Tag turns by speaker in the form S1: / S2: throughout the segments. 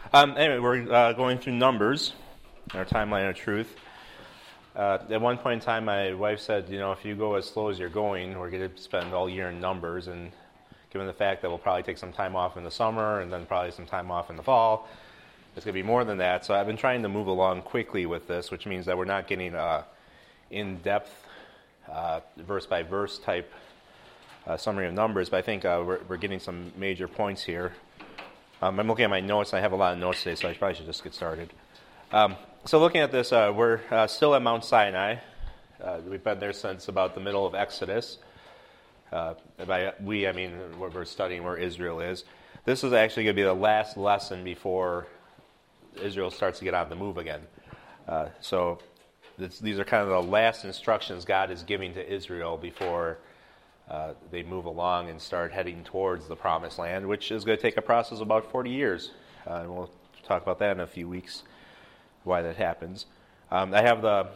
S1: Anyway, we're going through Numbers, our timeline of truth. At one point in time, my wife said, if you go as slow as you're going, we're going to spend all year in Numbers, and given the fact that we'll probably take some time off in the summer and then probably some time off in the fall, it's going to be more than that. So I've been trying to move along quickly with this, which means that we're not getting in-depth, verse-by-verse type summary of Numbers, but I think we're getting some major points here. I'm looking at my notes, and I have a lot of notes today, so I probably should just get started. So looking at this, we're still at Mount Sinai. We've been there since about the middle of Exodus. By we, I mean we're studying where Israel is. This is actually going to be the last lesson before Israel starts to get on the move again. So these are kind of the last instructions God is giving to Israel before they move along and start heading towards the Promised Land, which is going to take a process of about 40 years. And we'll talk about that in a few weeks, why that happens. I have the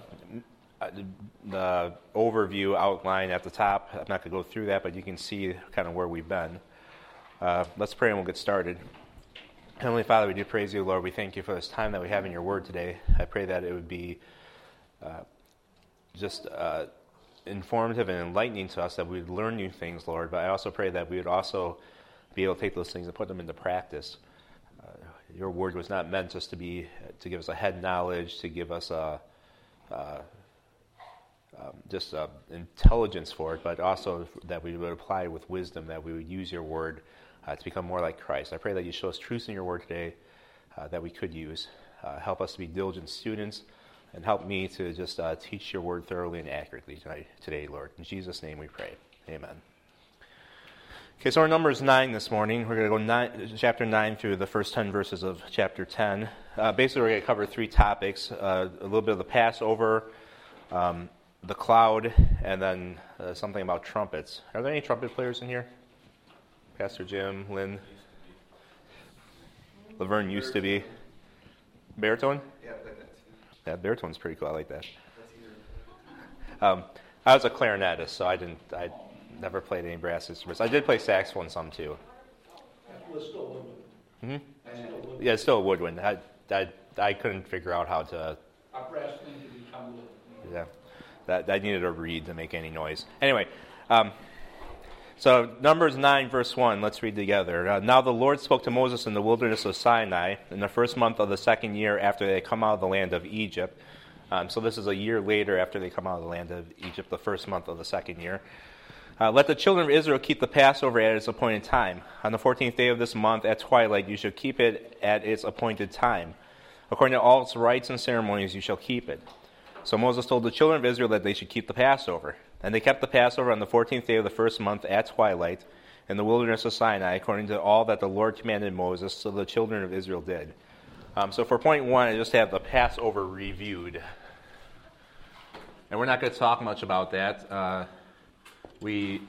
S1: overview outline at the top. I'm not going to go through that, but you can see kind of where we've been. Let's pray and we'll get started. Heavenly Father, we do praise you, Lord. We thank you for this time that we have in your word today. I pray that it would be just informative and enlightening to us, that we would learn new things, Lord. But I also pray that we would also be able to take those things and put them into practice. Your word was not meant just to give us a head knowledge, to give us just intelligence for it, but also that we would apply it with wisdom, that we would use your word to become more like Christ. I pray that you show us truths in your word today that we could use. Help us to be diligent students, and help me to just teach your word thoroughly and accurately today, Lord. In Jesus' name we pray. Amen. Okay, so we're in Numbers 9 this morning. We're going to go chapter 9 through the first 10 verses of chapter 10. Basically, we're going to cover three topics, a little bit of the Passover, the cloud, and then something about trumpets. Are there any trumpet players in here? Pastor Jim, Lynn? Laverne used to be. Baritone?
S2: Yeah, I like that too.
S1: Yeah, baritone's pretty cool. I like that. I was a clarinetist, so I never played any brass instruments. I did play saxophone some too.
S3: Well, still woodwind.
S1: Mm-hmm. Yeah, it's still a woodwind. I couldn't figure out how to.
S3: Our brass thing to become wood.
S1: Yeah, I needed a reed to make any noise. Anyway, so Numbers 9 verse 1. Let's read together. Now the Lord spoke to Moses in the wilderness of Sinai in the first month of the second year after they had come out of the land of Egypt. So this is a year later after they come out of the land of Egypt, the first month of the second year. Let the children of Israel keep the Passover at its appointed time. On the 14th day of this month at twilight you shall keep it at its appointed time. According to all its rites and ceremonies you shall keep it. So Moses told the children of Israel that they should keep the Passover. And they kept the Passover on the 14th day of the first month at twilight in the wilderness of Sinai, according to all that the Lord commanded Moses, so the children of Israel did. So for point one, I just have the Passover reviewed. And we're not going to talk much about that. We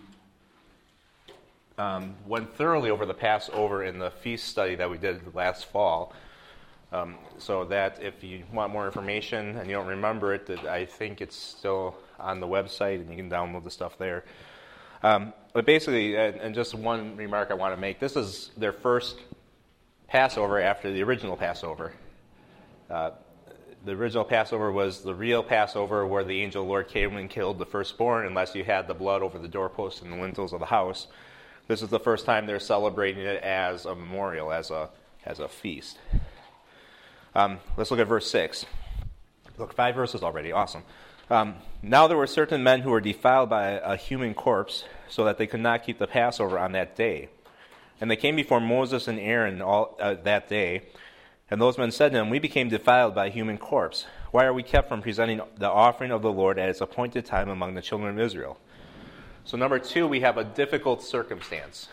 S1: went thoroughly over the Passover in the feast study that we did last fall. So that if you want more information and you don't remember it, that I think it's still on the website and you can download the stuff there. But basically, and just one remark I want to make, this is their first Passover after the original Passover. The original Passover was the real Passover where the angel of the Lord came and killed the firstborn unless you had the blood over the doorposts and the lintels of the house. This is the first time they're celebrating it as a memorial, as a feast. Let's look at verse 6. Look, 5 verses already. Awesome. Now there were certain men who were defiled by a human corpse, so that they could not keep the Passover on that day. And they came before Moses and Aaron that day. And those men said to him, "We became defiled by a human corpse. Why are we kept from presenting the offering of the Lord at its appointed time among the children of Israel?" So number 2, we have a difficult circumstance.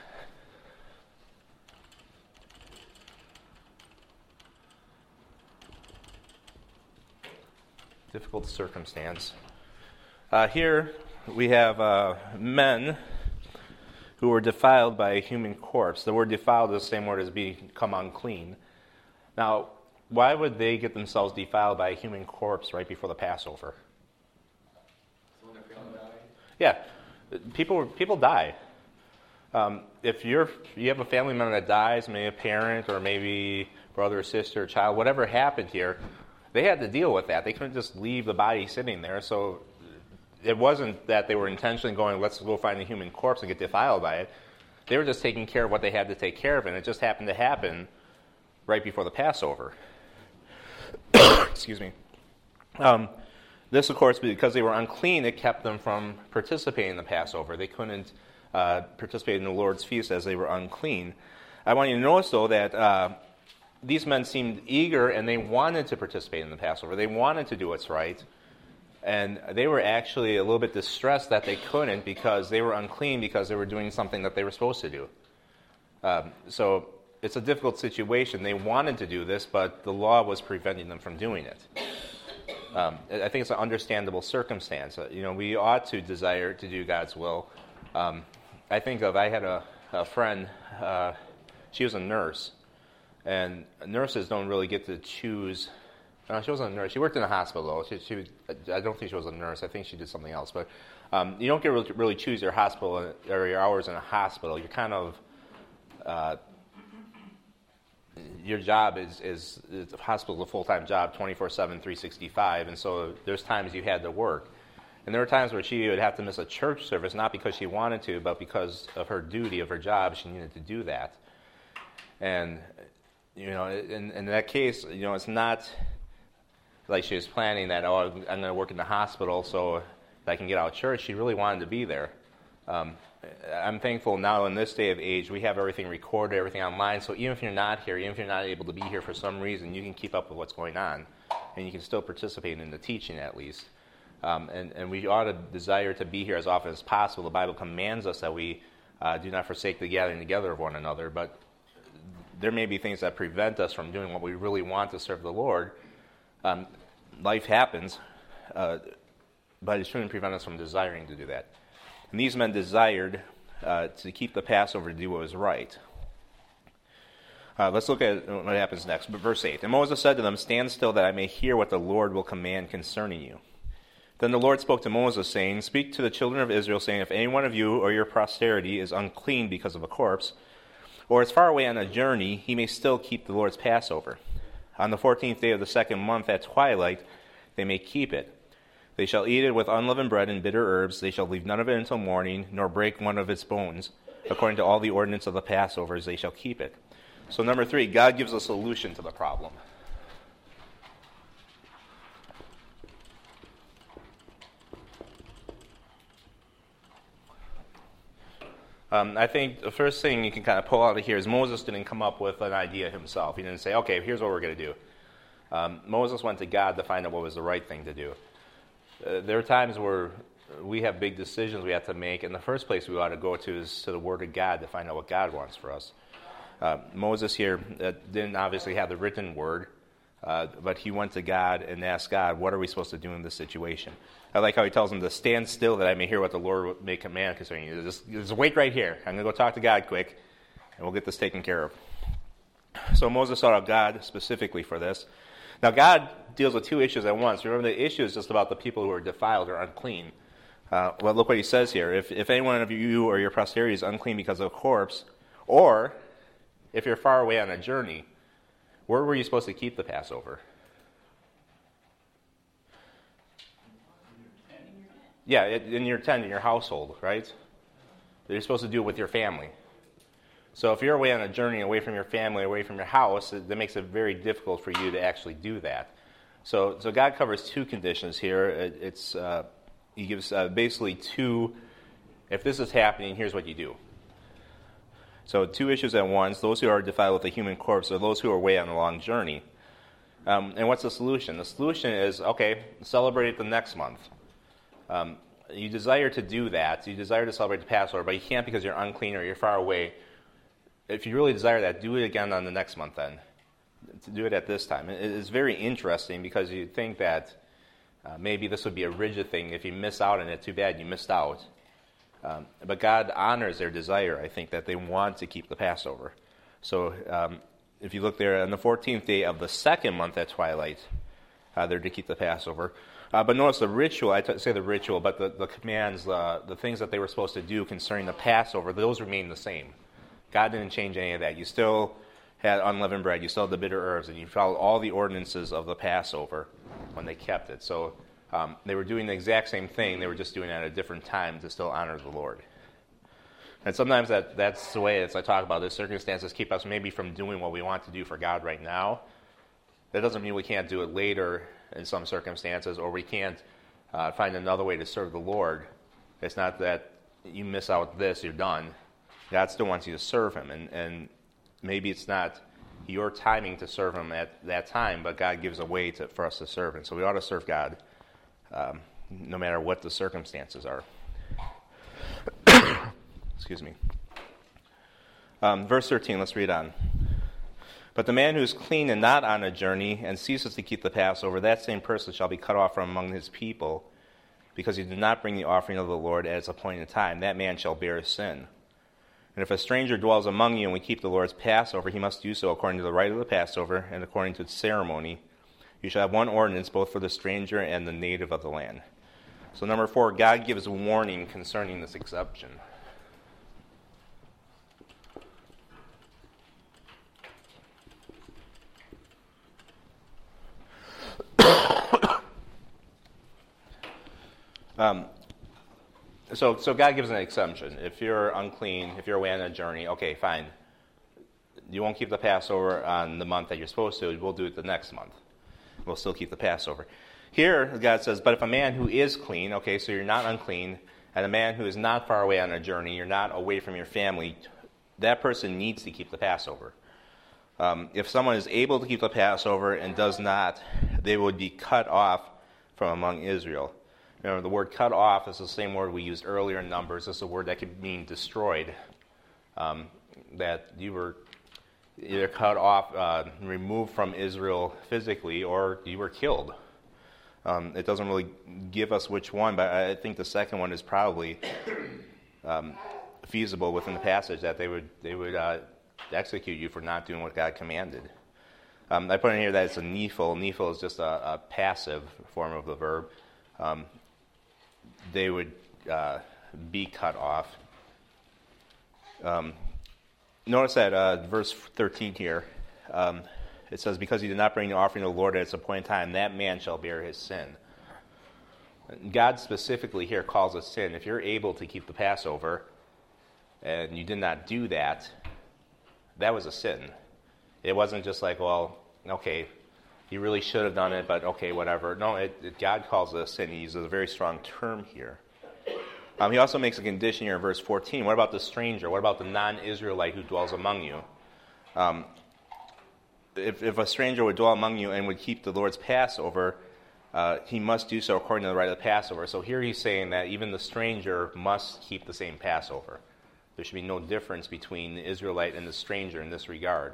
S1: Difficult circumstance. Here we have men who were defiled by a human corpse. The word defiled is the same word as become unclean. Now, why would they get themselves defiled by a human corpse right before the Passover? Yeah, people die. If you have a family member that dies, maybe a parent or maybe brother, sister, child, whatever happened here, they had to deal with that. They couldn't just leave the body sitting there. So it wasn't that they were intentionally going, let's go find a human corpse and get defiled by it. They were just taking care of what they had to take care of, and it just happened to happen right before the Passover. Excuse me. This, of course, because they were unclean, it kept them from participating in the Passover. They couldn't participate in the Lord's feast as they were unclean. I want you to notice, though, that these men seemed eager and they wanted to participate in the Passover. They wanted to do what's right. And they were actually a little bit distressed that they couldn't because they were unclean because they were doing something that they were supposed to do. So it's a difficult situation. They wanted to do this, but the law was preventing them from doing it. I think it's an understandable circumstance. We ought to desire to do God's will. I had a friend, she was a nurse, and nurses don't really get to choose. No, she wasn't a nurse. She worked in a hospital, though. I don't think she was a nurse. I think she did something else. But you don't get to really choose your hospital or your hours in a hospital. You're kind of your job is the hospital is a full-time job, 24/7, 365, and so there's times you had to work. And there were times where she would have to miss a church service, not because she wanted to, but because of her duty, of her job, she needed to do that. And, in that case, it's not like she was planning that, I'm going to work in the hospital so that I can get out of church. She really wanted to be there. I'm thankful now in this day of age, we have everything recorded, everything online, so even if you're not here, even if you're not able to be here for some reason, you can keep up with what's going on, and you can still participate in the teaching at least. And we ought to desire to be here as often as possible. The Bible commands us that we do not forsake the gathering together of one another, but there may be things that prevent us from doing what we really want to serve the Lord. Life happens, but it shouldn't prevent us from desiring to do that. And these men desired to keep the Passover, to do what was right. Let's look at what happens next. Verse 8. And Moses said to them, "Stand still, that I may hear what the Lord will command concerning you." Then the Lord spoke to Moses, saying, "Speak to the children of Israel, saying, if any one of you or your posterity is unclean because of a corpse, or is far away on a journey, he may still keep the Lord's Passover. On the 14th day of the second month at twilight, they may keep it. They shall eat it with unleavened bread and bitter herbs. They shall leave none of it until morning, nor break one of its bones. According to all the ordinance of the Passovers, they shall keep it." So number 3, God gives a solution to the problem. I think the first thing you can kind of pull out of here is Moses didn't come up with an idea himself. He didn't say, okay, here's what we're going to do. Moses went to God to find out what was the right thing to do. There are times where we have big decisions we have to make, and the first place we ought to go to is to the Word of God to find out what God wants for us. Moses here didn't obviously have the written Word, but he went to God and asked God, what are we supposed to do in this situation? I like how he tells him to stand still that I may hear what the Lord may command concerning you. Just wait right here. I'm going to go talk to God quick, and we'll get this taken care of. So Moses sought out God specifically for this. Now God deals with 2 issues at once. Remember, the issue is just about the people who are defiled or unclean. Well, look what he says here. If any one of you or your posterity is unclean because of a corpse, or if you're far away on a journey, where were you supposed to keep the Passover? Yeah, in your tent, in your household, right? You're supposed to do it with your family. So if you're away on a journey, away from your family, away from your house, that makes it very difficult for you to actually do that. So God covers 2 conditions here. He gives basically 2, if this is happening, here's what you do. So 2 issues at once, those who are defiled with a human corpse or those who are away on a long journey. And what's the solution? The solution is, okay, celebrate it the next month. You desire to do that. You desire to celebrate the Passover, but you can't because you're unclean or you're far away. If you really desire that, do it again on the next month then. To do it at this time. It's very interesting because you think that maybe this would be a rigid thing. If you miss out on it, too bad, you missed out. But God honors their desire, I think, that they want to keep the Passover. So if you look there, on the 14th day of the second month at twilight, they're to keep the Passover. But notice the ritual, say the ritual, but the commands, the things that they were supposed to do concerning the Passover, those remain the same. God didn't change any of that. You still had unleavened bread, you still had the bitter herbs, and you followed all the ordinances of the Passover when they kept it. So they were doing the exact same thing. They were just doing it at a different time to still honor the Lord. And sometimes that's the way, as I talk about this, circumstances keep us maybe from doing what we want to do for God right now. That doesn't mean we can't do it later in some circumstances, or we can't find another way to serve the Lord. It's not that you miss out this, you're done. God still wants you to serve him, and maybe it's not your timing to serve him at that time, but God gives a way for us to serve him. So we ought to serve God no matter what the circumstances are. Excuse me. Verse 13, let's read on. But the man who is clean and not on a journey and ceases to keep the Passover, that same person shall be cut off from among his people, because he did not bring the offering of the Lord at its appointed time. That man shall bear his sin. And if a stranger dwells among you and we keep the Lord's Passover, he must do so according to the rite of the Passover and according to its ceremony. You shall have one ordinance both for the stranger and the native of the land. So number 4, God gives a warning concerning this exception. So God gives an exemption. If you're unclean, if you're away on a journey, okay, fine. You won't keep the Passover on the month that you're supposed to. We'll do it the next month. We'll still keep the Passover. Here, God says, but if a man who is clean, okay, so you're not unclean, and a man who is not far away on a journey, you're not away from your family, that person needs to keep the Passover. If someone is able to keep the Passover and does not, they would be cut off from among Israel. Remember, the word cut off is the same word we used earlier in Numbers. It's a word that could mean destroyed. That you were either cut off, removed from Israel physically, or you were killed. It doesn't really give us which one, but I think the second one is probably feasible within the passage, that they would execute you for not doing what God commanded. I put in here that it's a nephil. Nephil is just a passive form of the verb. They would be cut off. Notice that verse 13 here, it says, because he did not bring the offering of the Lord at its appointed time, that man shall bear his sin. God specifically here calls it sin. If you're able to keep the Passover and you did not do that, that was a sin. It wasn't just like, well, okay, you really should have done it, but okay, whatever. No, God calls it a sin. He uses a very strong term here. He also makes a condition here in verse 14. What about the stranger? What about the non-Israelite who dwells among you? If a stranger would dwell among you and would keep the Lord's Passover, he must do so according to the rite of the Passover. So here he's saying that even the stranger must keep the same Passover. There should be no difference between the Israelite and the stranger in this regard.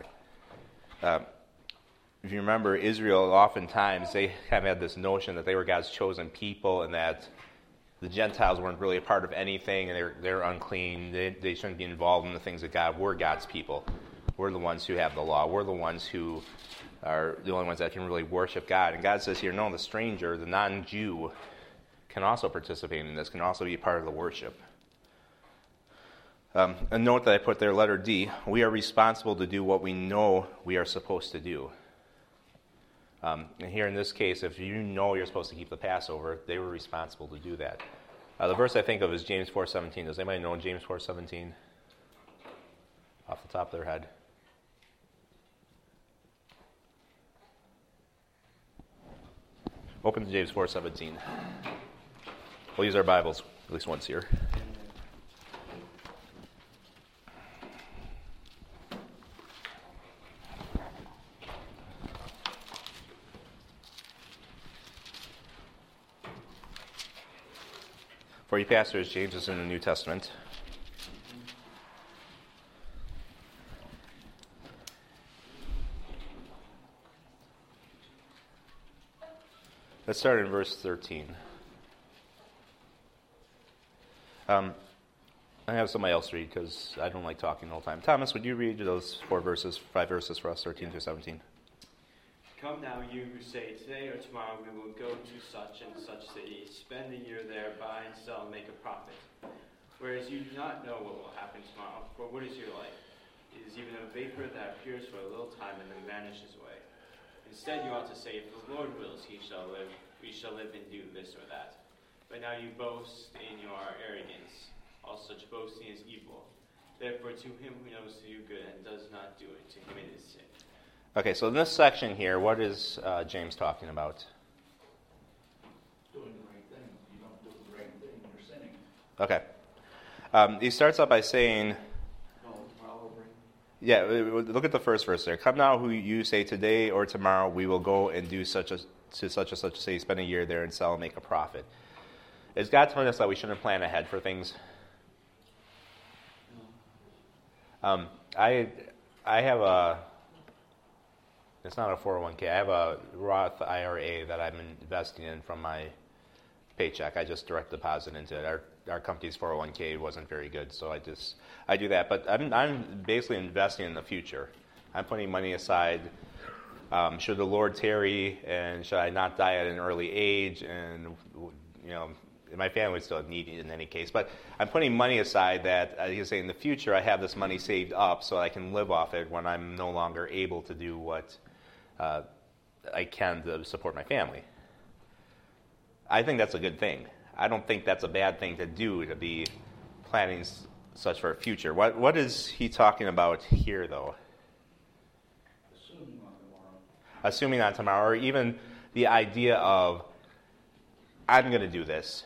S1: If you remember, Israel, oftentimes, they have had this notion that they were God's chosen people and that the Gentiles weren't really a part of anything and they're unclean. They shouldn't be involved in the things of God. We're God's people. We're the ones who have the law. We're the ones who are the only ones that can really worship God. And God says here, no, the stranger, the non-Jew, can also participate in this, can also be part of the worship. A note that I put there, letter D, we are responsible to do what we know we are supposed to do. And here in this case, if you know you're supposed to keep the Passover, they were responsible to do that. The verse I think of is James 4:17. Does anybody know James 4:17? Off the top of their head. Open to James 4:17. We'll use our Bibles at least once here. For you pastors, James is in the New Testament. Let's start in verse 13. I have somebody else read because I don't like talking the whole time. Thomas, would you read those 5 verses for us, 13 through 17?
S2: Come now, you who say, today or tomorrow we will go to such and such city, spend a year there, buy and sell, and make a profit. Whereas you do not know what will happen tomorrow, for what is your life? is even a vapor that appears for a little time and then vanishes away. Instead, you ought to say, if the Lord wills, we shall live and do this or that. But now you boast in your arrogance. All such boasting is evil. Therefore, to him who knows to do good and does not do it, to him it is sin.
S1: Okay, so in this section here, what is James talking about?
S3: Doing the right thing. If you don't do the right thing, you're sinning.
S1: Okay. He starts out by saying, yeah, look at the first verse there. Come now, who you say today or tomorrow we will go and do such and such a city, spend a year there and sell and make a profit. Is God telling us that we shouldn't plan ahead for things? I have a, it's not a 401k, I have a Roth IRA that I'm investing in from my paycheck. I just direct deposit into it. Our company's 401k wasn't very good, so I do that. But I'm basically investing in the future. I'm putting money aside. Should the Lord tarry, and should I not die at an early age, and my family would still need it in any case. But I'm putting money aside that, he's saying in the future I have this money saved up so I can live off it when I'm no longer able to do what I can to support my family. I think that's a good thing. I don't think that's a bad thing to do, to be planning such for a future. What is he talking about here, though? Assuming on tomorrow, or even the idea of, I'm going to do this.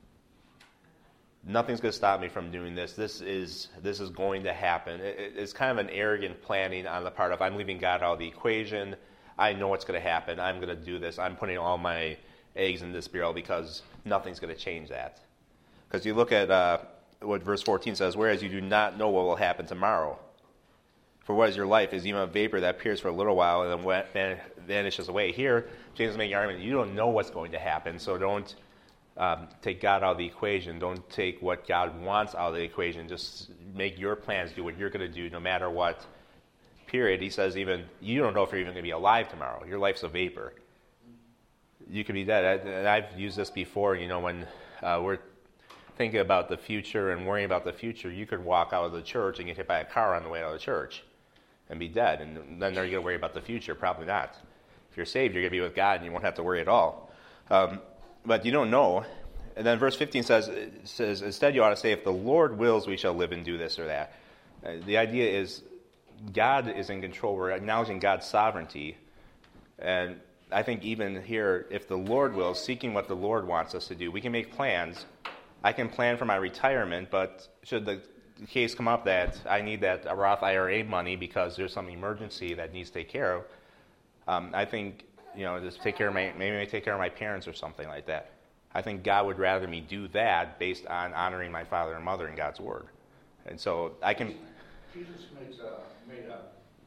S1: Nothing's going to stop me from doing this. This is going to happen. It's kind of an arrogant planning on the part of, I'm leaving God out of the equation. I know what's going to happen. I'm going to do this. I'm putting all my eggs in this barrel because nothing's going to change that. Because you look at what verse 14 says, whereas you do not know what will happen tomorrow. For what is your life is even a vapor that appears for a little while and then vanishes away. Here, James is making an argument, you don't know what's going to happen, so don't take God out of the equation. Don't take what God wants out of the equation. Just make your plans, do what you're going to do no matter what. Period. He says even, you don't know if you're even going to be alive tomorrow. Your life's a vapor. You could be dead. And I've used this before, when we're thinking about the future and worrying about the future, you could walk out of the church and get hit by a car on the way out of the church and be dead. And then are you going to worry about the future? Probably not. If you're saved, you're going to be with God and you won't have to worry at all. But you don't know. And then verse 15 says, instead you ought to say, if the Lord wills, we shall live and do this or that. The idea is God is in control. We're acknowledging God's sovereignty. And I think even here, if the Lord wills, seeking what the Lord wants us to do, we can make plans. I can plan for my retirement, but should the case come up that I need that Roth IRA money because there's some emergency that needs to take care of, I think, just take care of my parents or something like that. I think God would rather me do that based on honoring my father and mother in God's word. And so I can...
S3: Jesus made a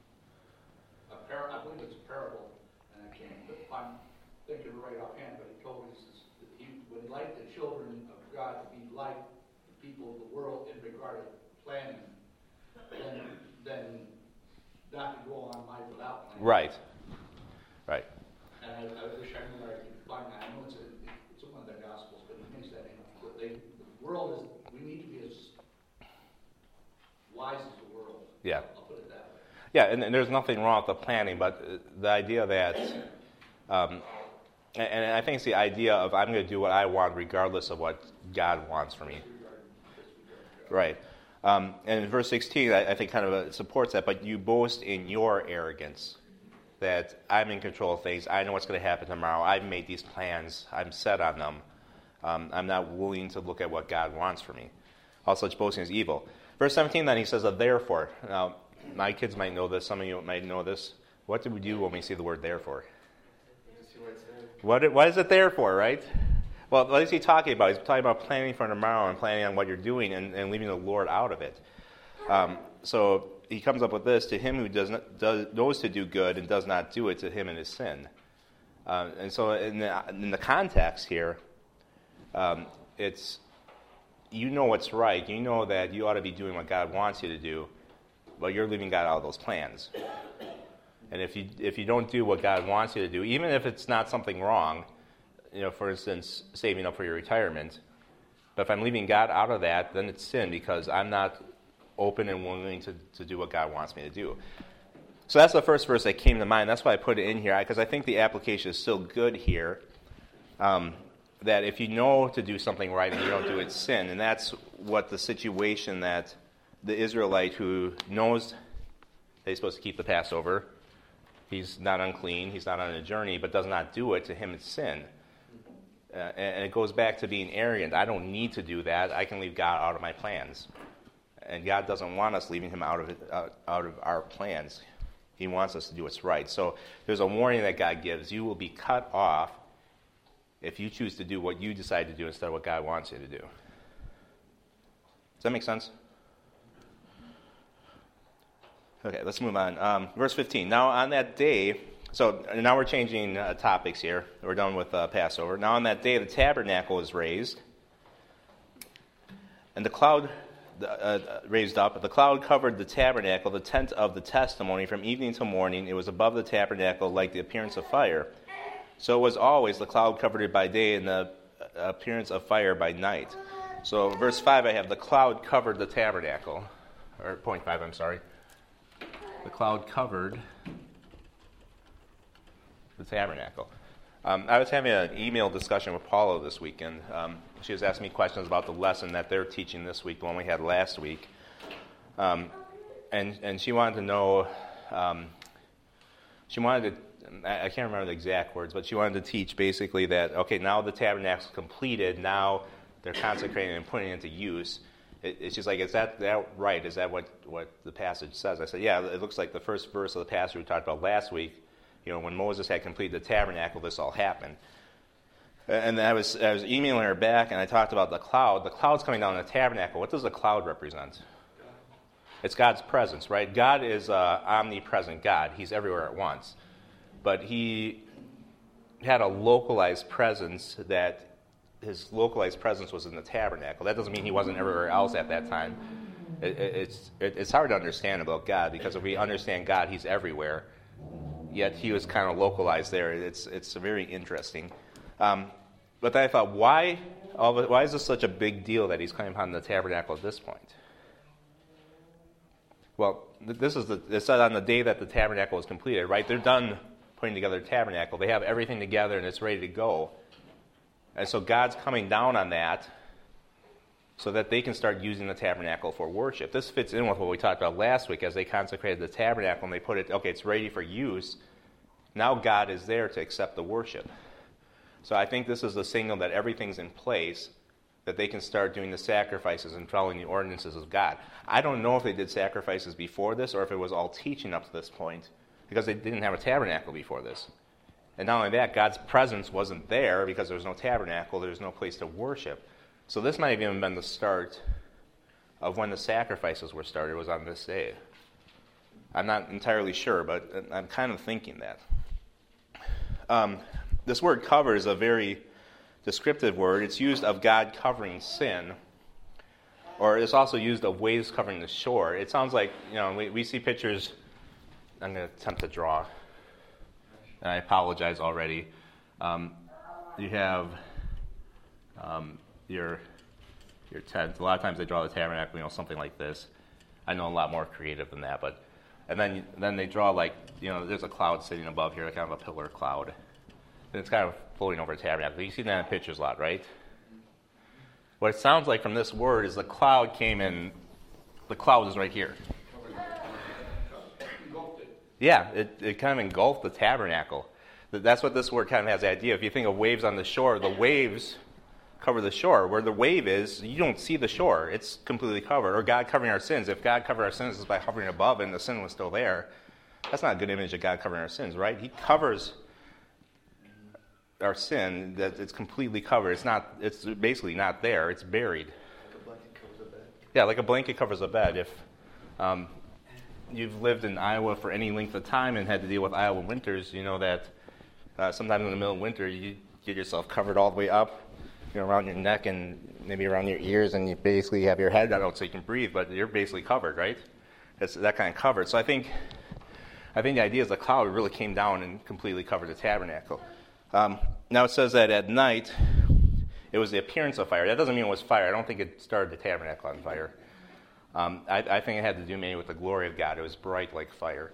S3: parable, I believe it's a parable, and I can't, I'm thinking right offhand, but he told us that he would like the children of God to be like the people of the world in regard to planning, than not to go on life without planning.
S1: Right.
S3: And I wish I knew where I could find that. I know it's one of the Gospels, but he makes that the world is, we need to be as wise as the world.
S1: Yeah.
S3: I'll put it that way.
S1: Yeah, and there's nothing wrong with the planning, but the idea that, and I think it's the idea of I'm going to do what I want regardless of what God wants for me. Right. And in verse 16, I think kind of supports that, but you boast in your arrogance, that I'm in control of things. I know what's going to happen tomorrow. I've made these plans. I'm set on them. I'm not willing to look at what God wants for me. All such boasting is evil. Verse 17, then he says, therefore. Now, my kids might know this. Some of you might know this. What do we do when we see the word therefore? What is it there for, right? Well, what is he talking about? He's talking about planning for tomorrow and planning on what you're doing and leaving the Lord out of it. So he comes up with this, to him who knows to do good and does not do it, to him it is sin. And so in the context here, it's, you know what's right. You know that you ought to be doing what God wants you to do, but you're leaving God out of those plans. And if you don't do what God wants you to do, even if it's not something wrong, for instance, saving up for your retirement, but if I'm leaving God out of that, then it's sin because I'm not open and willing to do what God wants me to do. So that's the first verse that came to mind. That's why I put it in here, because I think the application is still good here. That if you know to do something right and you don't do it, sin. And that's what the situation that the Israelite who knows that he's supposed to keep the Passover, he's not unclean, he's not on a journey, but does not do it, to him it's sin. And it goes back to being arrogant. I don't need to do that. I can leave God out of my plans. And God doesn't want us leaving him out of our plans. He wants us to do what's right. So there's a warning that God gives. You will be cut off if you choose to do what you decide to do instead of what God wants you to do. Does that make sense? Okay, let's move on. Verse 15. Now on that day, so now we're changing topics here. We're done with Passover. Now on that day, the tabernacle was raised, and the cloud raised up. The cloud covered the tabernacle, the tent of the testimony, from evening till morning. It was above the tabernacle like the appearance of fire. So it was always the cloud covered it by day and the appearance of fire by night. So verse 5, I have the cloud covered the tabernacle. Or point 5, I'm sorry. The cloud covered the tabernacle. I was having an email discussion with Paula this weekend. She was asking me questions about the lesson that they're teaching this week, the one we had last week. And she wanted to know, I can't remember the exact words, but she wanted to teach basically that, okay, now the tabernacle's completed, now they're consecrating and putting it into use. It's just like, is that right? Is that what the passage says? I said, yeah, it looks like the first verse of the passage we talked about last week. You know, when Moses had completed the tabernacle, this all happened. And I was emailing her back, and I talked about the cloud. The cloud's coming down in the tabernacle. What does the cloud represent? It's God's presence, right? God is omnipresent God. He's everywhere at once. But he had a localized presence that his localized presence was in the tabernacle. That doesn't mean he wasn't everywhere else at that time. It's hard to understand about God, because if we understand God, he's everywhere. Yet he was kind of localized there. It's very interesting. But then I thought, why is this such a big deal that he's coming upon the tabernacle at this point? Well, it said on the day that the tabernacle was completed, right? They're done putting together the tabernacle. They have everything together and it's ready to go. And so God's coming down on that so that they can start using the tabernacle for worship. This fits in with what we talked about last week as they consecrated the tabernacle and they put it, okay, it's ready for use. Now God is there to accept the worship. So I think this is the signal that everything's in place, that they can start doing the sacrifices and following the ordinances of God. I don't know if they did sacrifices before this or if it was all teaching up to this point, because they didn't have a tabernacle before this. And not only that, God's presence wasn't there because there was no tabernacle, there was no place to worship. So this might have even been the start of when the sacrifices were started, was on this day. I'm not entirely sure, but I'm kind of thinking that. This word cover is a very descriptive word. It's used of God covering sin, or it's also used of waves covering the shore. It sounds like, we see pictures. I'm going to attempt to draw, and I apologize already. You have your tent. A lot of times they draw the tabernacle, something like this. I know a lot more creative than that, and then they draw there's a cloud sitting above here, kind of a pillar cloud. And it's kind of floating over the tabernacle. You see that in pictures a lot, right? What it sounds like from this word is the cloud came in. The cloud is right here. Yeah, it kind of engulfed the tabernacle. That's what this word kind of has the idea. If you think of waves on the shore, the waves cover the shore. Where the wave is, you don't see the shore. It's completely covered. Or God covering our sins. If God covered our sins, it's by hovering above and the sin was still there. That's not a good image of God covering our sins, right? He covers our sin, that it's completely covered. It's basically not there. It's buried.
S4: Like a blanket covers a bed.
S1: Yeah, like a blanket covers a bed. If you've lived in Iowa for any length of time and had to deal with Iowa winters, you know that sometimes in the middle of winter you get yourself covered all the way up, around your neck and maybe around your ears, and you basically have your head out so you can breathe, but you're basically covered, right? It's that kind of covered. So I think the idea is the cloud really came down and completely covered the tabernacle. Now it says that at night it was the appearance of fire. That doesn't mean it was fire. I don't think it started the tabernacle on fire. I think it had to do maybe with the glory of God. It was bright like fire.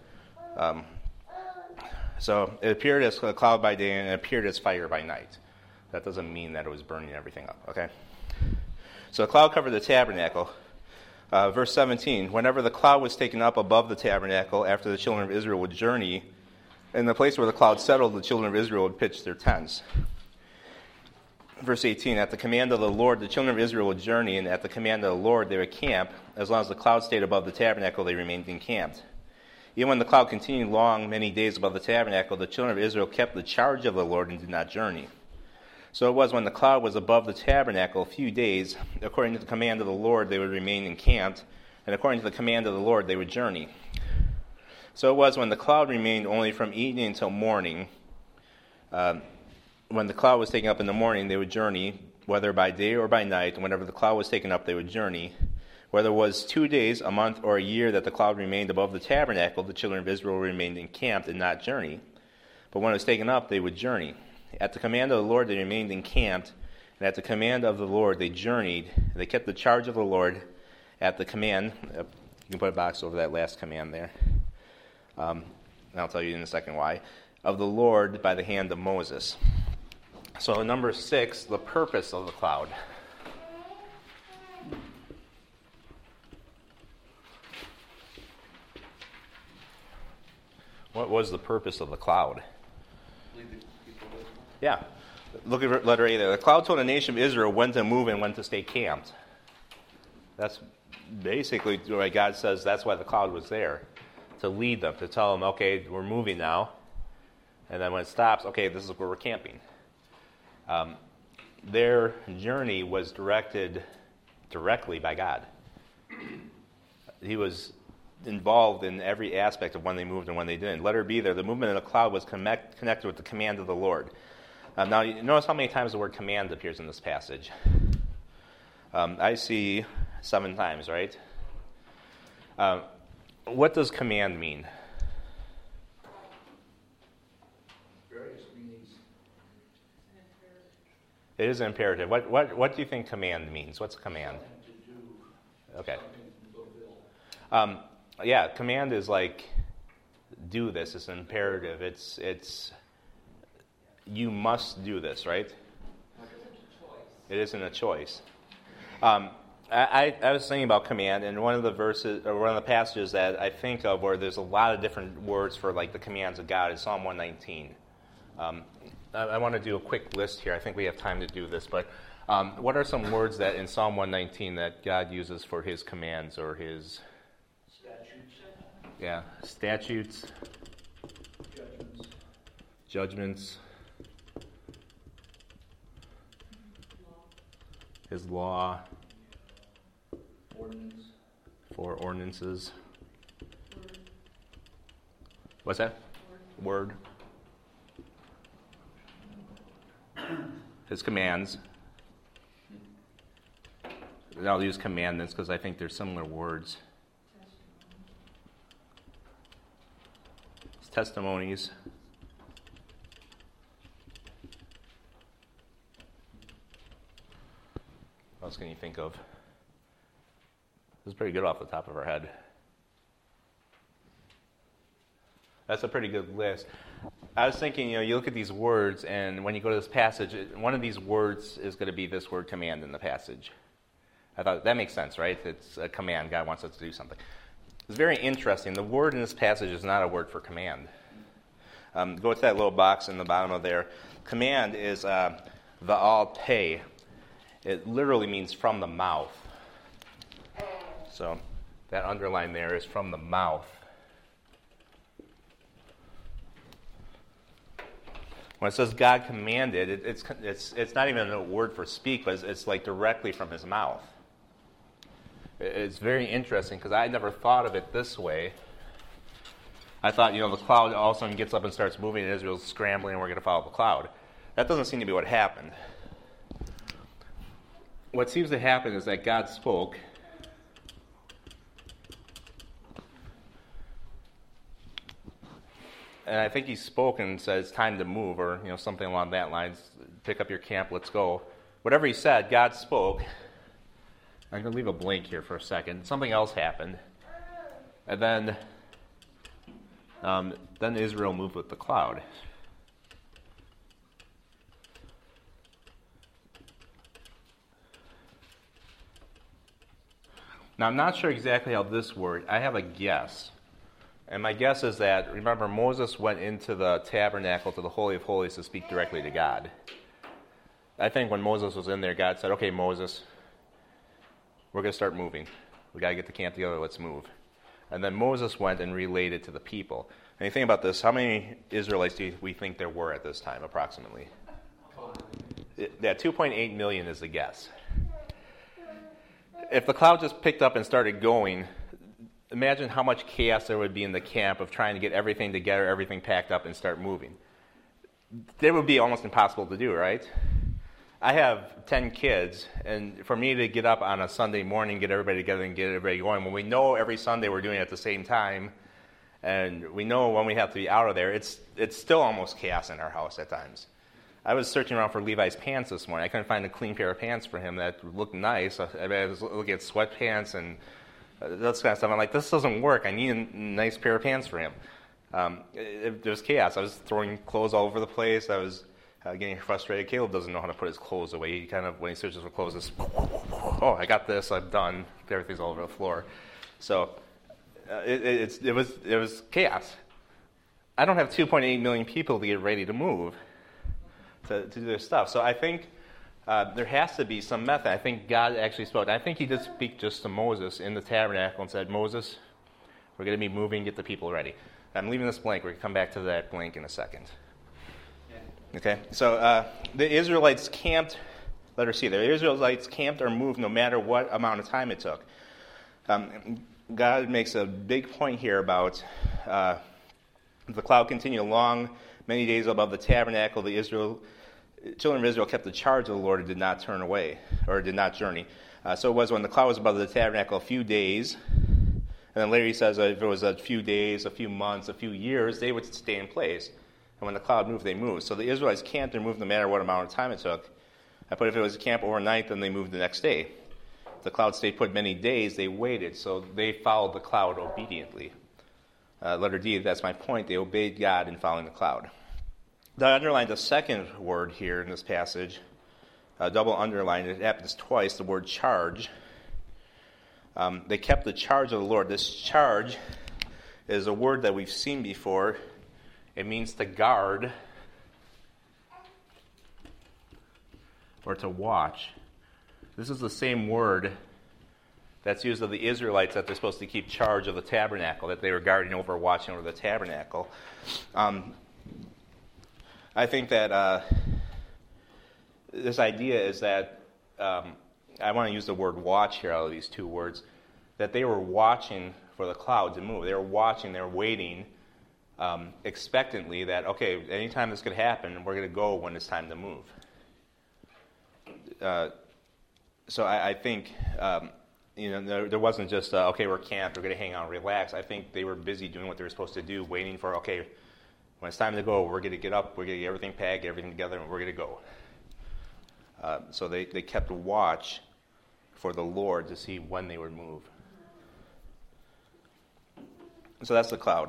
S1: So it appeared as a cloud by day and it appeared as fire by night. That doesn't mean that it was burning everything up, okay? So the cloud covered the tabernacle. Verse 17, whenever the cloud was taken up above the tabernacle after the children of Israel would journey, in the place where the cloud settled, the children of Israel would pitch their tents. Verse 18, at the command of the Lord, the children of Israel would journey, and at the command of the Lord, they would camp. As long as the cloud stayed above the tabernacle, they remained encamped. Even when the cloud continued long, many days above the tabernacle, the children of Israel kept the charge of the Lord and did not journey. So it was when the cloud was above the tabernacle a few days, according to the command of the Lord, they would remain encamped, and according to the command of the Lord, they would journey. So it was when the cloud remained only from evening until morning. When the cloud was taken up in the morning, they would journey, whether by day or by night, and whenever the cloud was taken up, they would journey. Whether it was 2 days, a month, or a year that the cloud remained above the tabernacle, the children of Israel remained encamped and not journey. But when it was taken up, they would journey. At the command of the Lord, they remained encamped, and at the command of the Lord, they journeyed. They kept the charge of the Lord at the command. You can put a box over that last command there. And I'll tell you in a second why. Of the Lord by the hand of Moses. So number 6, the purpose of the cloud. What was the purpose of the cloud? Yeah. Look at letter A there. The cloud told the nation of Israel when to move and when to stay camped. That's basically what God says. That's why the cloud was there. To lead them, to tell them, okay, we're moving now. And then when it stops, okay, this is where we're camping. Their journey was directed directly by God. He was involved in every aspect of when they moved and when they didn't. Letter B there, the movement in the cloud was connected with the command of the Lord. Now, you notice how many times the word command appears in this passage. I see 7 times, right? What does command mean?
S3: Various meanings.
S1: It is imperative. What do you think command means? What's command?
S3: To do
S1: Okay.
S3: something fulfill.
S1: Yeah, command is like, do this. It's imperative. It's you must do this, right? It isn't a choice. I was thinking about command, and one of the verses, or one of the passages that I think of where there's a lot of different words for like the commands of God is Psalm 119. I want to do a quick list here. I think we have time to do this, but what are some words that in Psalm 119 that God uses for his commands or his statutes, judgments, his law,
S3: Ordinance.
S1: 4 ordinances. What's that? Word. His commands. And I'll use commandments because I think they're similar words. His testimonies. What else can you think of? This is pretty good off the top of our head. That's a pretty good list. I was thinking, you look at these words, and when you go to this passage, one of these words is going to be this word command in the passage. I thought, that makes sense, right? It's a command. God wants us to do something. It's very interesting. The word in this passage is not a word for command. Go to that little box in the bottom of there. Command is va'al peh. It literally means from the mouth. So that underline there is from the mouth. When it says God commanded, it's not even a word for speak, but it's like directly from his mouth. It's very interesting because I never thought of it this way. I thought, the cloud all of a sudden gets up and starts moving and Israel's scrambling and we're going to follow the cloud. That doesn't seem to be what happened. What seems to happen is that God spoke. And I think he spoke and said, it's time to move, or something along that lines. Pick up your camp, let's go. Whatever he said, God spoke. I'm going to leave a blank here for a second. Something else happened. And then Israel moved with the cloud. Now, I'm not sure exactly how this worked. I have a guess. And my guess is that, remember, Moses went into the tabernacle to the Holy of Holies to speak directly to God. I think when Moses was in there, God said, okay, Moses, we're going to start moving. We got to get the camp together, let's move. And then Moses went and relayed it to the people. And you think about this, how many Israelites do we think there were at this time, approximately? Yeah, 2.8 million is the guess. If the cloud just picked up and started going, imagine how much chaos there would be in the camp of trying to get everything together, everything packed up, and start moving. That would be almost impossible to do, right? I have 10 kids, and for me to get up on a Sunday morning, get everybody together and get everybody going, when we know every Sunday we're doing it at the same time, and we know when we have to be out of there, it's still almost chaos in our house at times. I was searching around for Levi's pants this morning. I couldn't find a clean pair of pants for him that looked nice. I was looking at sweatpants and that kind of stuff. I'm like, this doesn't work. I need a nice pair of pants for him. There was chaos. I was throwing clothes all over the place. I was getting frustrated. Caleb doesn't know how to put his clothes away. He kind of, when he searches for clothes, just, oh, I got this. I'm done. Everything's all over the floor. So it was chaos. I don't have 2.8 million people to get ready to move. To do their stuff. So I think there has to be some method. I think God actually spoke. I think he did speak just to Moses in the tabernacle and said, Moses, we're going to be moving, get the people ready. I'm leaving this blank. We're going to come back to that blank in a second. Okay, so the Israelites camped, letter C, the Israelites camped or moved no matter what amount of time it took. God makes a big point here about the cloud continued along many days above the tabernacle. The children of Israel kept the charge of the Lord and did not turn away, or did not journey. So it was when the cloud was above the tabernacle a few days, and then later he says if it was a few days, a few months, a few years, they would stay in place. And when the cloud moved, they moved. So the Israelites camped and moved no matter what amount of time it took. But if it was a camp overnight, then they moved the next day. If the cloud stayed put many days, they waited. So they followed the cloud obediently. Letter D, that's my point. They obeyed God in following the cloud. I underlined the second word here in this passage, double underlined. It happens twice, the word charge. They kept the charge of the Lord. This charge is a word that we've seen before. It means to guard or to watch. This is the same word that's used of the Israelites that they're supposed to keep charge of the tabernacle, that they were guarding over, watching over the tabernacle. I think that this idea is that, I want to use the word watch here out of these two words, that they were watching for the cloud to move. They were watching, they were waiting expectantly that, okay, anytime this could happen, we're going to go when it's time to move. So I think, there wasn't just, okay, we're camped, we're going to hang out and relax. I think they were busy doing what they were supposed to do, waiting for, okay, when it's time to go, we're going to get up, we're going to get everything packed, get everything together, and we're going to go. So they kept watch for the Lord to see when they would move. So that's the cloud.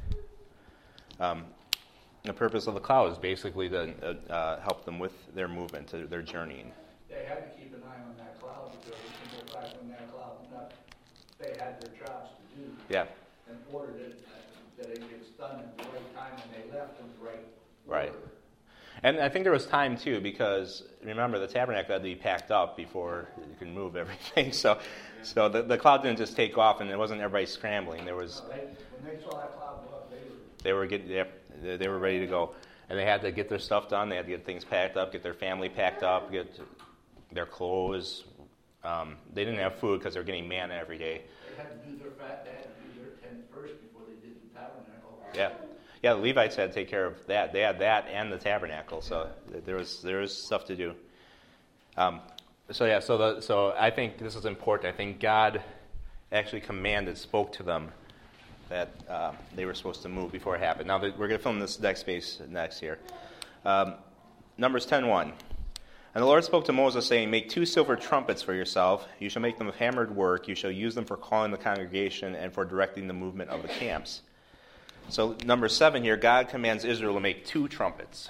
S1: The purpose of the cloud is basically to help them with their movement, their journeying.
S3: They had to keep an eye on that cloud because they can go back when that cloud went up. They had their jobs to do.
S1: Yeah.
S3: And ordered it that it gets done at the right time and they left in the right
S1: Right.
S3: order.
S1: And I think there was time, too, because, remember, the tabernacle had to be packed up before you could move everything. So the cloud didn't just take off, and it wasn't everybody scrambling. There was...
S3: When they saw that cloud go up,
S1: they were ready to go. And they had to get their stuff done. They had to get things packed up, get their family packed up, get their clothes. They didn't have food because they were getting manna every day.
S3: They had to do their tent first before they did the tabernacle.
S1: Yeah, the Levites had to take care of that. They had that and the tabernacle, so there was stuff to do. So I think this is important. I think God actually spoke to them that they were supposed to move before it happened. Now we're going to film this next here. Numbers 10:1. And the Lord spoke to Moses, saying, Make 2 silver trumpets for yourself. You shall make them of hammered work. You shall use them for calling the congregation and for directing the movement of the camps. So number 7 here, God commands Israel to make 2 trumpets.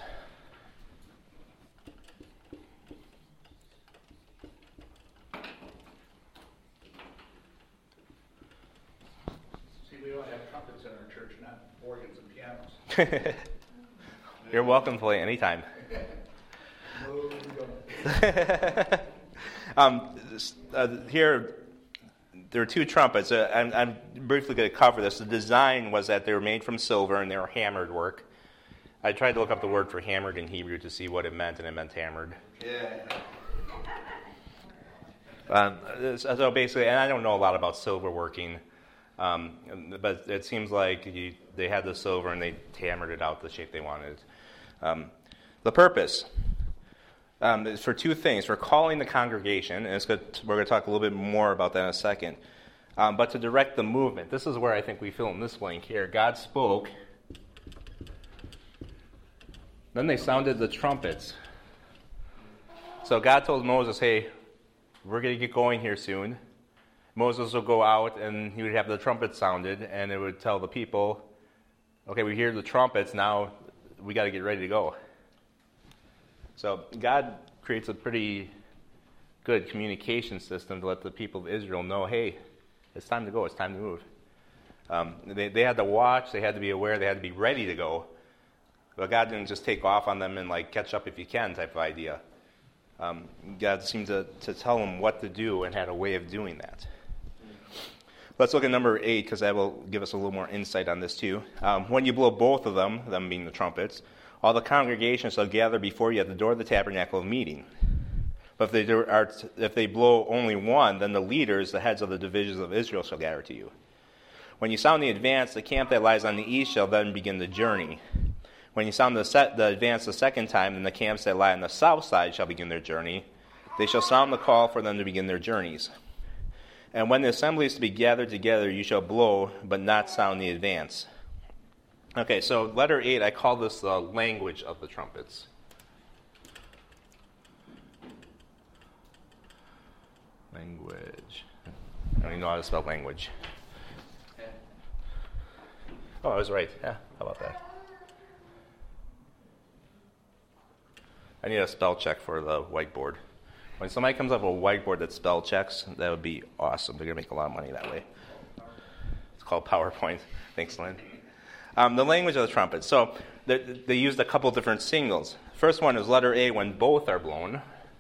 S3: See, we ought to have trumpets in our church, not organs and pianos.
S1: You're welcome to play anytime.
S3: No, we don't.
S1: Here, there are 2 trumpets. I'm briefly going to cover this. The design was that they were made from silver and they were hammered work. I tried to look up the word for hammered in Hebrew to see what it meant, and it meant hammered. So basically, and I don't know a lot about silver working, but it seems like they had the silver and they hammered it out the shape they wanted. The purpose is for 2 things: for calling the congregation, and we're going to talk a little bit more about that in a second, but to direct the movement. This is where I think we fill in this blank here. God spoke, then they sounded the trumpets. So God told Moses, hey, we're going to get going here soon. Moses will go out and he would have the trumpet sounded, and it would tell the people, okay, we hear the trumpets, now we got to get ready to go. So God creates a pretty good communication system to let the people of Israel know, hey, it's time to go, it's time to move. They had to watch, they had to be aware, they had to be ready to go. But God didn't just take off on them and like catch up if you can type of idea. God seemed to tell them what to do and had a way of doing that. Let's look at number 8, because that will give us a little more insight on this too. When you blow both of them being the trumpets, all the congregation shall gather before you at the door of the tabernacle of meeting. But if they blow only one, then the leaders, the heads of the divisions of Israel, shall gather to you. When you sound the advance, the camp that lies on the east shall then begin the journey. When you sound the advance the second time, then the camps that lie on the south side shall begin their journey. They shall sound the call for them to begin their journeys. And when the assembly is to be gathered together, you shall blow, but not sound the advance. Okay, so letter 8, I call this the language of the trumpets. Language. I don't even know how to spell language. Oh, I was right. Yeah, how about that? I need a spell check for the whiteboard. When somebody comes up with a whiteboard that spell checks, that would be awesome. They're going to make a lot of money that way. It's called PowerPoint. Thanks, Lynn. The language of the trumpet. So they used a couple different signals. First one is letter A, when both are blown.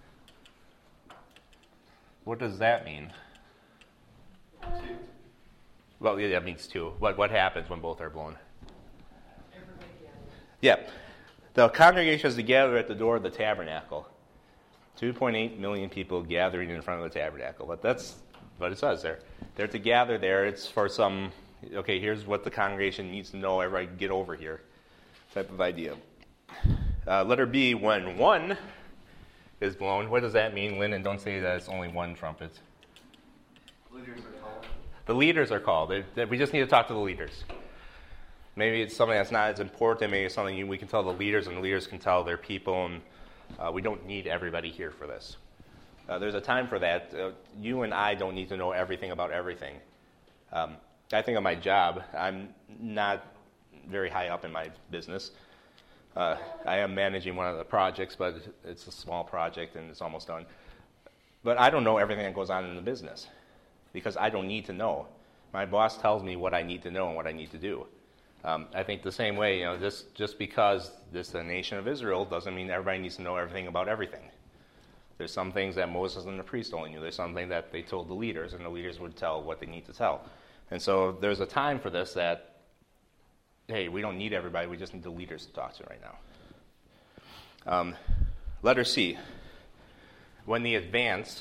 S1: What does that mean?
S4: 2.
S1: Well, yeah, that means 2. What happens when both are blown?
S4: Everybody gathers.
S1: Yeah. The congregation is to gather at the door of the tabernacle. 2.8 million people gathering in front of the tabernacle. But that's what it says there. They're to gather there. It's for some, okay, here's what the congregation needs to know. Everybody get over here type of idea. Letter B, when one is blown. What does that mean, Lynn? And don't say that it's only one trumpet.
S4: Leaders are called.
S1: The leaders are called. We just need to talk to the leaders. Maybe it's something that's not as important. Maybe it's something we can tell the leaders, and the leaders can tell their people, and we don't need everybody here for this. There's a time for that. You and I don't need to know everything about everything. I think of my job. I'm not very high up in my business. I am managing one of the projects, but it's a small project, and it's almost done. But I don't know everything that goes on in the business because I don't need to know. My boss tells me what I need to know and what I need to do. I think the same way, just because this is the nation of Israel doesn't mean everybody needs to know everything about everything. There's some things that Moses and the priest only knew. There's something that they told the leaders, and the leaders would tell what they need to tell. And so there's a time for this that, hey, we don't need everybody. We just need the leaders to talk to right now. Letter C. When the advance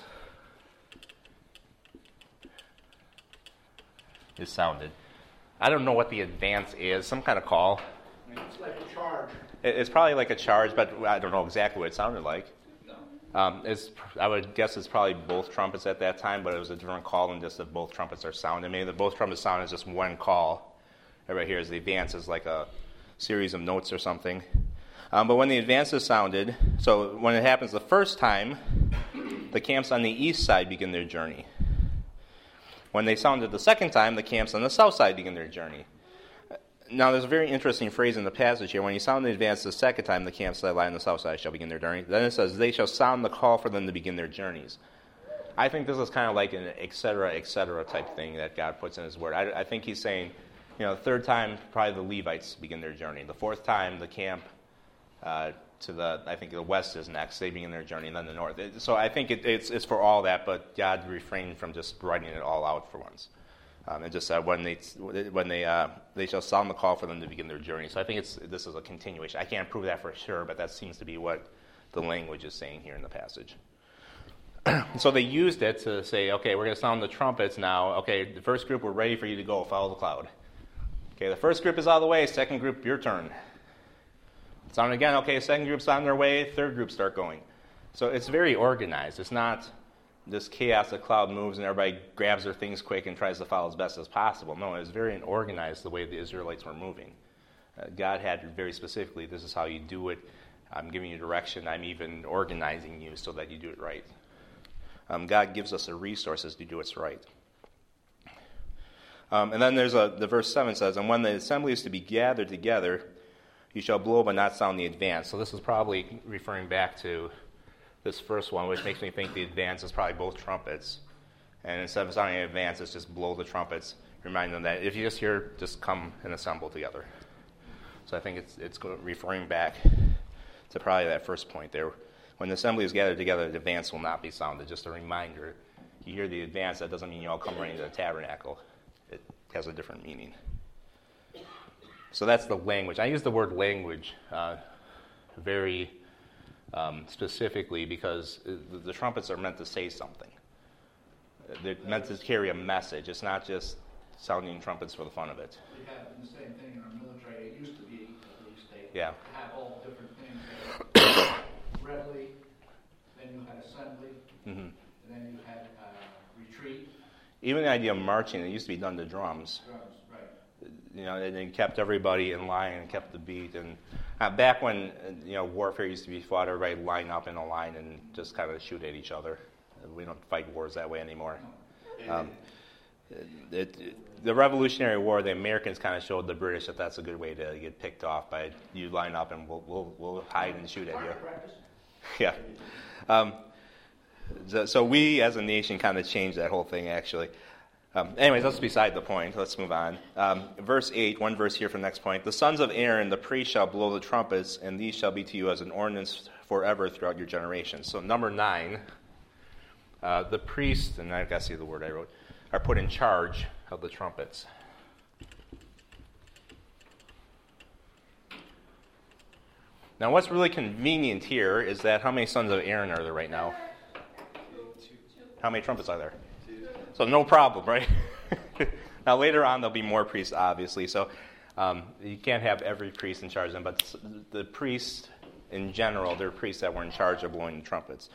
S1: is sounded. I don't know what the advance is. Some kind of call.
S3: It's like a charge.
S1: It's probably like a charge, but I don't know exactly what it sounded like.
S3: No.
S1: I would guess it's probably both trumpets at that time, but it was a different call than just if both trumpets are sounded. Maybe the both trumpets sound is just one call. Right here is the advance is like a series of notes or something. But when the advance is sounded, so when it happens the first time, the camps on the east side begin their journey. When they sound it the second time, the camps on the south side begin their journey. Now, there's a very interesting phrase in the passage here. When you sound the advance the second time, the camps that lie on the south side shall begin their journey. Then it says, they shall sound the call for them to begin their journeys. I think this is kind of like an et cetera type thing that God puts in his word. I think he's saying, the third time, probably the Levites begin their journey. The fourth time, the camp the west is next. They begin their journey, and then the north. So I think it's for all that, but God refrained from just writing it all out for once. And just said when they shall sound the call for them to begin their journey. So I think this is a continuation. I can't prove that for sure, but that seems to be what the language is saying here in the passage. So they used it to say, okay, we're going to sound the trumpets now. Okay, the first group, we're ready for you to go. Follow the cloud. Okay, the first group is out of the way. Second group, your turn. Sound again. Okay, second group's on their way. Third group start going. So it's very organized. It's not this chaos. The cloud moves and everybody grabs their things quick and tries to follow as best as possible. No, it was very organized the way the Israelites were moving. God had very specifically, this is how you do it. I'm giving you direction. I'm even organizing you so that you do it right. God gives us the resources to do what's right. And then there's the verse 7 says, and when the assembly is to be gathered together, you shall blow but not sound the advance. So this is probably referring back to this first one, which makes me think the advance is probably both trumpets. And instead of sounding an advance, it's just blow the trumpets, remind them that if you just hear, just come and assemble together. So I think it's referring back to probably that first point there. When the assembly is gathered together, the advance will not be sounded. Just a reminder, you hear the advance, that doesn't mean you all come running to the tabernacle. It has a different meaning. So that's the language. I use the word language very specifically because the trumpets are meant to say something. They're meant to carry a message. It's not just sounding trumpets for the fun of it.
S3: We have the same thing in our military. It used to be, at least, they
S1: Yeah.
S3: have all different things. Readily, then you had assembly, and then you had retreat.
S1: Even the idea of marching, it used to be done to drums.
S3: Drums, right.
S1: And they kept everybody in line and kept the beat. And back when warfare used to be fought, everybody line up in a line and just kind of shoot at each other. We don't fight wars that way anymore. The Revolutionary War, the Americans kind of showed the British that that's a good way to get picked off. By you line up and we'll hide and shoot at you. Yeah. So we as a nation kind of changed that whole thing, actually. Anyways, that's beside the point. Let's move on. Verse 8, one verse here from the next point. The sons of Aaron, the priest, shall blow the trumpets, and these shall be to you as an ordinance forever throughout your generations. So number 9, the priest, and I've got to see the word I wrote, are put in charge of the trumpets. Now, what's really convenient here is that how many sons of Aaron are there right now?
S2: 2.
S1: How many trumpets are there? 2. So no problem, right? Now, later on, there'll be more priests, obviously. So you can't have every priest in charge of them, but the priests, in general, they're priests that were in charge of blowing the trumpets.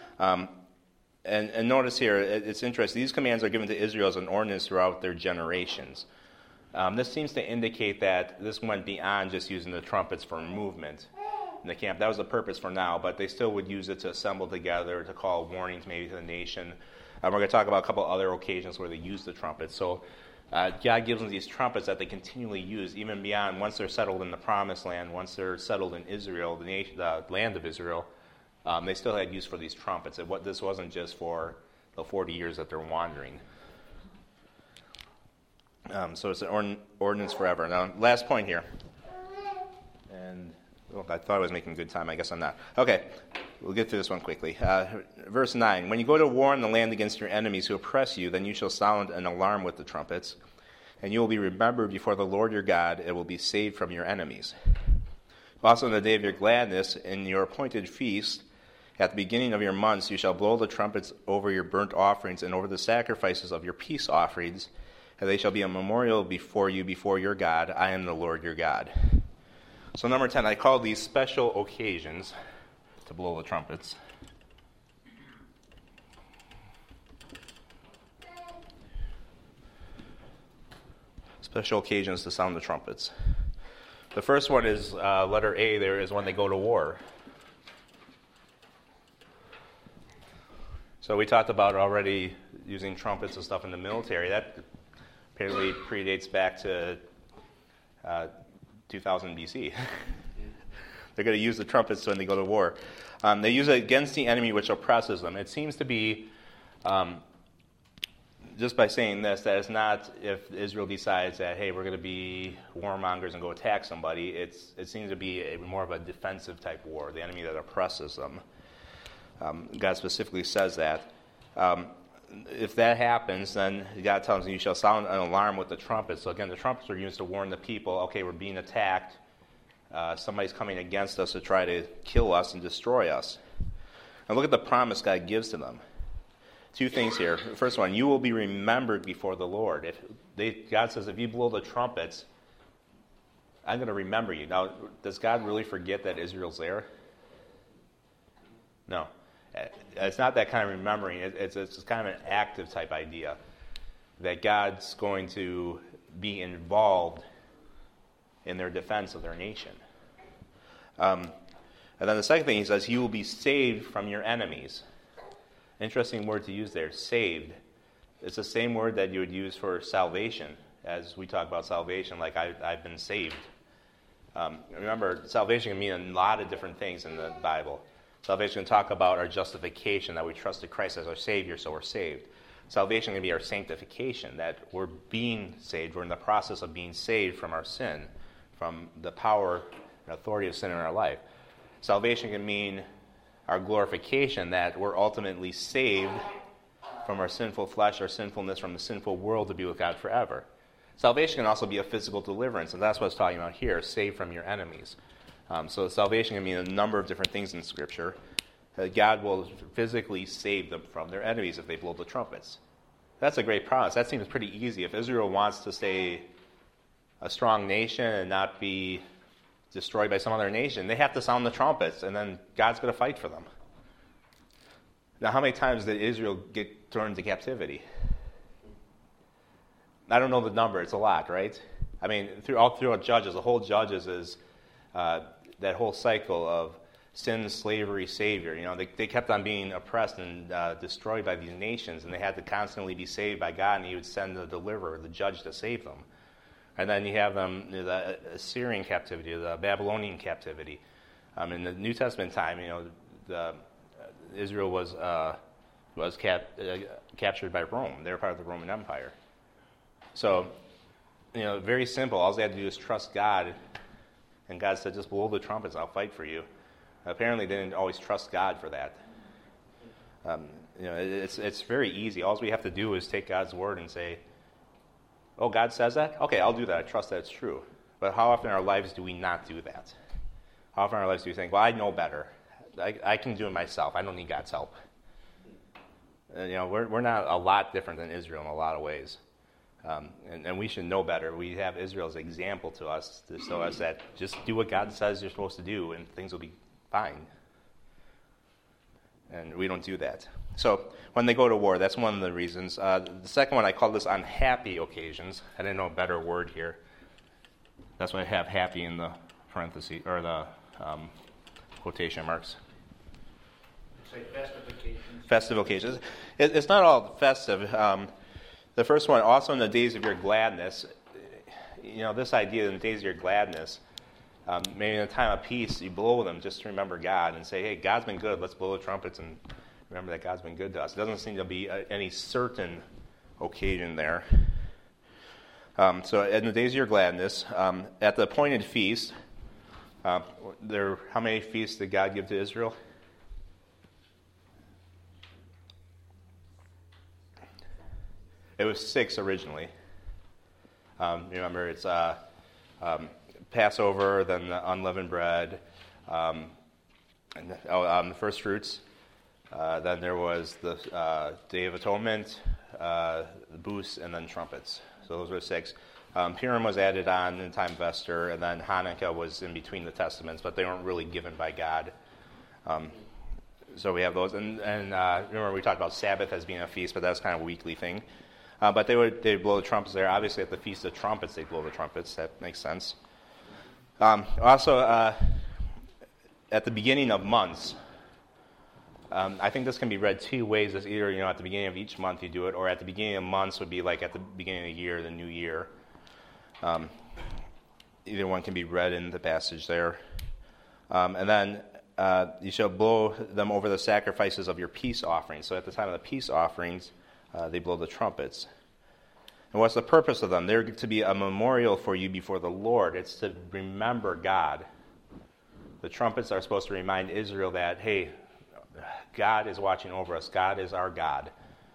S1: And notice here, it's interesting. These commands are given to Israel as an ordinance throughout their generations. This seems to indicate that this went beyond just using the trumpets for movement in the camp. That was the purpose for now, but they still would use it to assemble together, to call warnings maybe to the nation. We're going to talk about a couple other occasions where they use the trumpets. So God gives them these trumpets that they continually use, even beyond once they're settled in the Promised Land, once they're settled in Israel, the land of Israel. They still had use for these trumpets. This wasn't just for the 40 years that they're wandering. So it's an ordinance forever. Now, last point here. And I thought I was making good time. I guess I'm not. Okay, we'll get through this one quickly. Verse 9. When you go to war in the land against your enemies who oppress you, then you shall sound an alarm with the trumpets, and you will be remembered before the Lord your God, and will be saved from your enemies. Also in the day of your gladness, in your appointed feast, at the beginning of your months, you shall blow the trumpets over your burnt offerings and over the sacrifices of your peace offerings, and they shall be a memorial before you, before your God. I am the Lord your God. So number 10, I call these special occasions to blow the trumpets. Special occasions to sound the trumpets. The first one is letter A. There is when they go to war. So we talked about already using trumpets and stuff in the military. That apparently predates back to 2000 BC. They're going to use the trumpets when they go to war. They use it against the enemy which oppresses them. It seems to be, just by saying this, that it's not if Israel decides that, hey, we're going to be warmongers and go attack somebody. It seems to be more of a defensive type war, the enemy that oppresses them. God specifically says that. If that happens, then God tells them, you shall sound an alarm with the trumpets. So again, the trumpets are used to warn the people, okay, we're being attacked. Somebody's coming against us to try to kill us and destroy us. And look at the promise God gives to them. Two things here. The first one, you will be remembered before the Lord. God says, if you blow the trumpets, I'm going to remember you. Now, does God really forget that Israel's there? No. It's not that kind of remembering. It's kind of an active type idea that God's going to be involved in their defense of their nation. And then the second thing he says, you will be saved from your enemies. Interesting word to use there, saved. It's the same word that you would use for salvation, as we talk about salvation, like I've been saved. Remember, salvation can mean a lot of different things in the Bible. Salvation can talk about our justification, that we trusted Christ as our Savior, so we're saved. Salvation can be our sanctification, that we're being saved. We're in the process of being saved from our sin, from the power and authority of sin in our life. Salvation can mean our glorification, that we're ultimately saved from our sinful flesh, our sinfulness, from the sinful world to be with God forever. Salvation can also be a physical deliverance, and that's what I was talking about here, saved from your enemies. So salvation can mean a number of different things in Scripture. God will physically save them from their enemies if they blow the trumpets. That's a great promise. That seems pretty easy. If Israel wants to stay a strong nation and not be destroyed by some other nation, they have to sound the trumpets, and then God's going to fight for them. Now, how many times did Israel get thrown into captivity? I don't know the number. It's a lot, right? I mean, throughout Judges, the whole Judges is that whole cycle of sin, slavery, Savior. You know, they kept on being oppressed and destroyed by these nations, and they had to constantly be saved by God, and he would send the deliverer, the judge, to save them. And then you have them, the Assyrian captivity, the Babylonian captivity. In the New Testament time, you know, Israel was captured by Rome. They were part of the Roman Empire. So, you know, very simple. All they had to do is trust God, and God said, just blow the trumpets, I'll fight for you. Apparently, they didn't always trust God for that. You know, it's very easy. All we have to do is take God's word and say, oh, God says that? Okay, I'll do that. I trust that it's true. But how often in our lives do we not do that? How often in our lives do we think, well, I know better. I can do it myself. I don't need God's help. And, you know, we're not a lot different than Israel in a lot of ways. And we should know better. We have Israel as an example to us to show us that just do what God says you're supposed to do and things will be fine. And we don't do that. So when they go to war, that's one of the reasons. The second one, I call this on happy occasions. I didn't know a better word here. That's why I have happy in the parentheses, or the quotation marks.
S3: Say festive occasions.
S1: Festive occasions. It's not all festive. The first one, also in the days of your gladness. You know, this idea in the days of your gladness, maybe in a time of peace, you blow them just to remember God and say, hey, God's been good. Let's blow the trumpets and remember that God's been good to us. It doesn't seem to be any certain occasion there. So in the days of your gladness, at the appointed feast, how many feasts did God give to Israel? It was 6 originally. Remember, it's Passover, then the unleavened bread, and the first fruits. Then there was the Day of Atonement, the booths, and then trumpets. So those were 6. Purim was added on in the time of Esther, and then Hanukkah was in between the Testaments, but they weren't really given by God. So we have those. And remember, we talked about Sabbath as being a feast, but that's kind of a weekly thing. But they'd blow the trumpets there. Obviously, at the Feast of Trumpets, they blow the trumpets. That makes sense. Also, at the beginning of months, I think this can be read two ways. It's either, at the beginning of each month you do it, or at the beginning of months would be like at the beginning of the year, the new year. Either one can be read in the passage there. And then you shall blow them over the sacrifices of your peace offerings. So at the time of the peace offerings, they blow the trumpets. And what's the purpose of them? They're to be a memorial for you before the Lord. It's to remember God. The trumpets are supposed to remind Israel that, hey, God is watching over us. God is our God.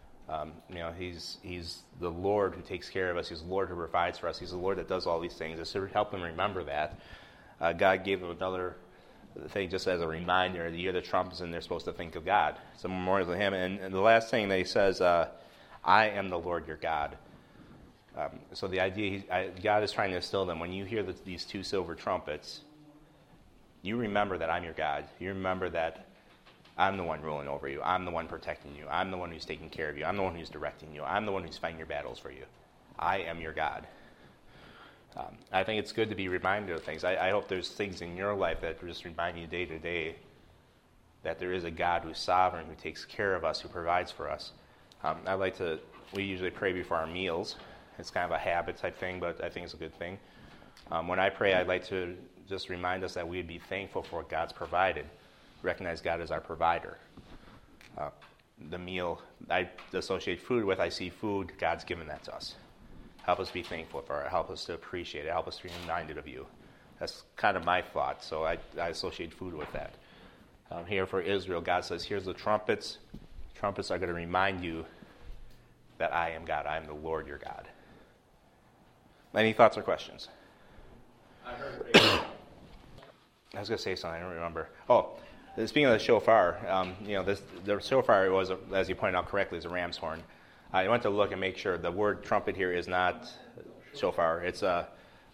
S1: He's the Lord who takes care of us. He's the Lord who provides for us. He's the Lord that does all these things. It's to help them remember that. God gave them another thing just as a reminder. You hear the trumpets and they're supposed to think of God. It's a memorial to Him. And the last thing that He says, I am the Lord your God. So the idea, God is trying to instill them. When you hear these two silver trumpets, you remember that I'm your God. You remember that I'm the one ruling over you. I'm the one protecting you. I'm the one who's taking care of you. I'm the one who's directing you. I'm the one who's fighting your battles for you. I am your God. I think it's good to be reminded of things. I hope there's things in your life that just remind you day to day that there is a God who's sovereign, who takes care of us, who provides for us. We usually pray before our meals. It's kind of a habit type thing, but I think it's a good thing. When I pray, I'd like to just remind us that we'd be thankful for what God's provided. Recognize God as our provider. The meal I associate food with, I see food, God's given that to us. Help us be thankful for it. Help us to appreciate it. Help us to be reminded of you. That's kind of my thought, so I associate food with that. Here for Israel, God says, here's the trumpets. Trumpets are going to remind you that I am God. I am the Lord your God. Any thoughts or questions?
S3: I heard
S1: I was going to say something. I don't remember. Oh, speaking of the shofar, the shofar was, as you pointed out correctly, is a ram's horn. I went to look and make sure the word trumpet here is not shofar. It's the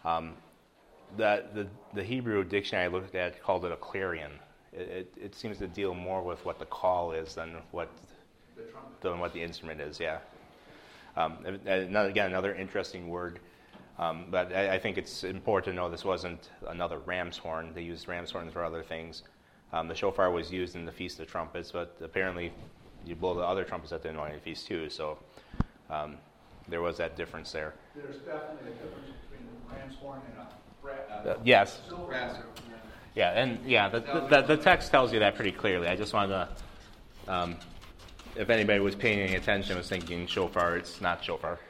S1: Hebrew dictionary I looked at called it a clarion. It seems to deal more with what the call is than what the instrument is. Yeah. Another interesting word. But I think it's important to know this wasn't another ram's horn. They used ram's horns for other things. The shofar was used in the Feast of Trumpets, but apparently you blow the other trumpets at the Anointed Feast too. So there was that difference there.
S3: There's definitely a difference between a ram's horn and
S1: yes.
S3: silver.
S1: Yeah, and the text tells you that pretty clearly. I just wanted to, if anybody was paying any attention, was thinking shofar, it's not shofar.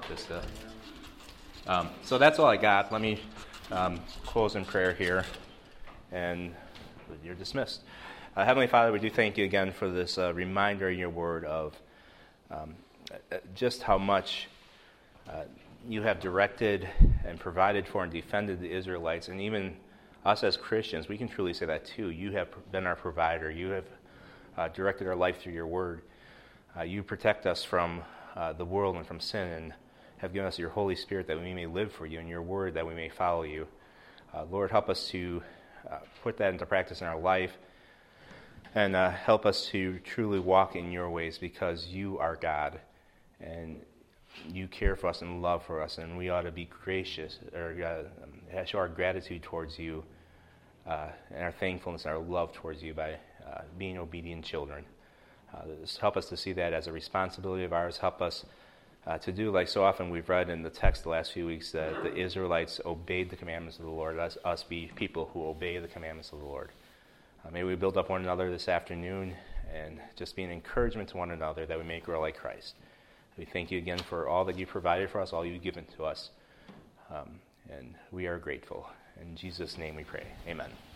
S1: So that's all I got. Let me close in prayer here, and you're dismissed. Heavenly Father, we do thank you again for this reminder in your word of just how much you have directed and provided for and defended the Israelites, and even us as Christians, we can truly say that too. You have been our provider. You have directed our life through your word. You protect us from the world and from sin, and have given us your Holy Spirit that we may live for you, and your word that we may follow you. Lord, help us to put that into practice in our life, and help us to truly walk in your ways, because you are God, and you care for us and love for us, and we ought to be gracious, or show our gratitude towards you, and our thankfulness and our love towards you by being obedient children. Help us to see that as a responsibility of ours. Help us to do, like so often we've read in the text the last few weeks, that the Israelites obeyed the commandments of the Lord. Let us be people who obey the commandments of the Lord. May we build up one another this afternoon and just be an encouragement to one another that we may grow like Christ. We thank you again for all that you provided for us, all you've given to us, and we are grateful. In Jesus' name we pray. Amen.